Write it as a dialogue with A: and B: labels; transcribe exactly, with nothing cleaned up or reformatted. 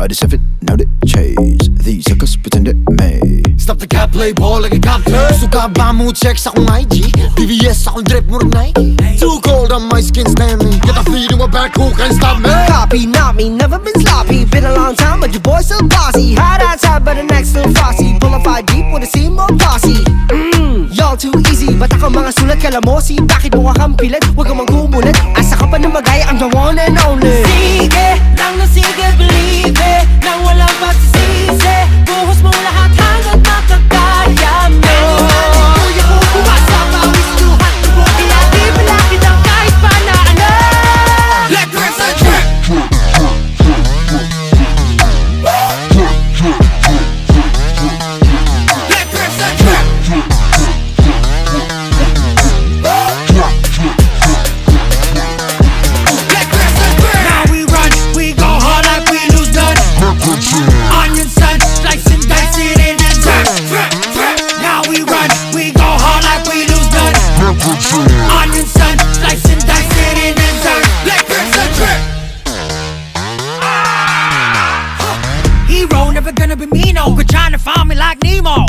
A: I just have it, now they chase. These suckers pretend it may.
B: Stop the cap, play ball like a captain. Gusto ka ba mo check sa akong I G? D V S akong drip mo rin Nike. Too cold on my skin standing. Get a feeling my back, who can stop me?
C: Copy, not me, never been sloppy. Been a long time, but your boy still bossy. Hot outside, but the next little frosty. Pull a five deep with a C more posse. Mmm, y'all too easy. Ba't ako mga sulat kalamosi? Bakit mukha kang pilit? Huwag kang magumulit. Asa ka pa na magaya, I'm the one and only.
D: Sige, lang na sige, believe it. Nang walang pagsisisi. Buhos mo lahat hanggang makakaya mo. Kuya ko kumasa, pawis luhat tubo. Kaya di malapit ang kahit pa na ano.
B: Let rest the track. Let rest the track. Let rest the track.
D: Now we run, we go hard like we lose none. Onion sun, slice and dice it in the dirt. Now we run, we go hard like we lose none. Onion sun, slice and dice it in the dirt.
B: Let rest the track.
D: Hero, never gonna be me, no. Quit trying to find me like Nemo.